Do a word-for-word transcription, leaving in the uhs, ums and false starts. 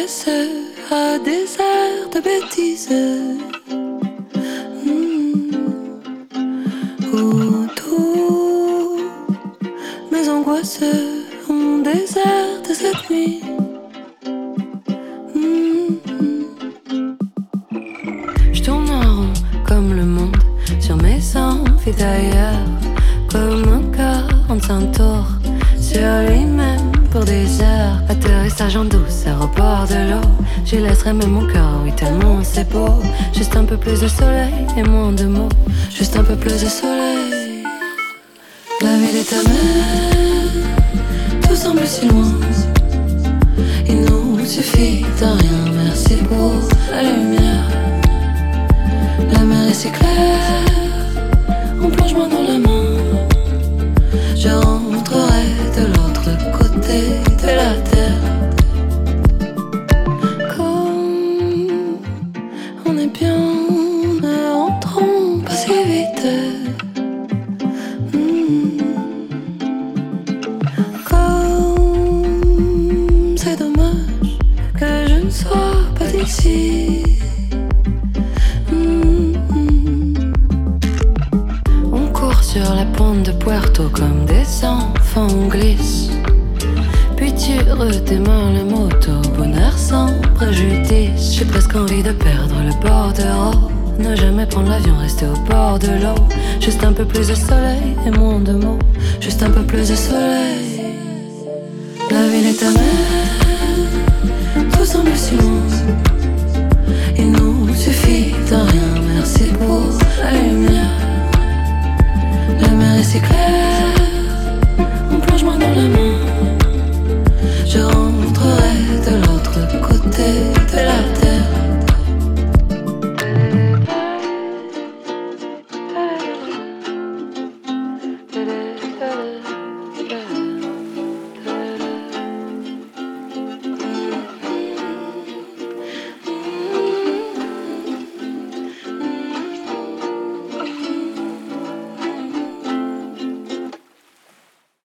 m'intéresse à des airs de bêtises. Mmh. Où tous mes angoisses ont déserté cette nuit. Mmh. Je tourne en rond comme le monde sur mes envies d'ailleurs, comme un quarante-cinq tours sur lui-même pour des heures. Atterrissage en douceur au bord de l'eau. J'y laisserai même mon cœur, oui tellement c'est beau. Juste un peu plus de soleil et moins de mots. Juste un peu plus de soleil. La ville est amère, tout semble si loin. Il nous suffit de rien, merci pour la lumière. La mer est si claire, on plonge main dans la main. Je rentrerai de l'autre côté de la terre. Comme on est bien, ne rentrons pas si vite. Mmh. Comme c'est dommage que je ne sois pas d'ici. Sur la pente de Puerto comme des enfants on glisse. Puis tu redémarres la moto, bonheur sans préjudice. J'ai presque envie de perdre le bordereau. Ne jamais prendre l'avion, rester au bord de l'eau. Juste un peu plus de soleil et moins de mots. Juste un peu plus de soleil. La ville est amère, tout semble si loin.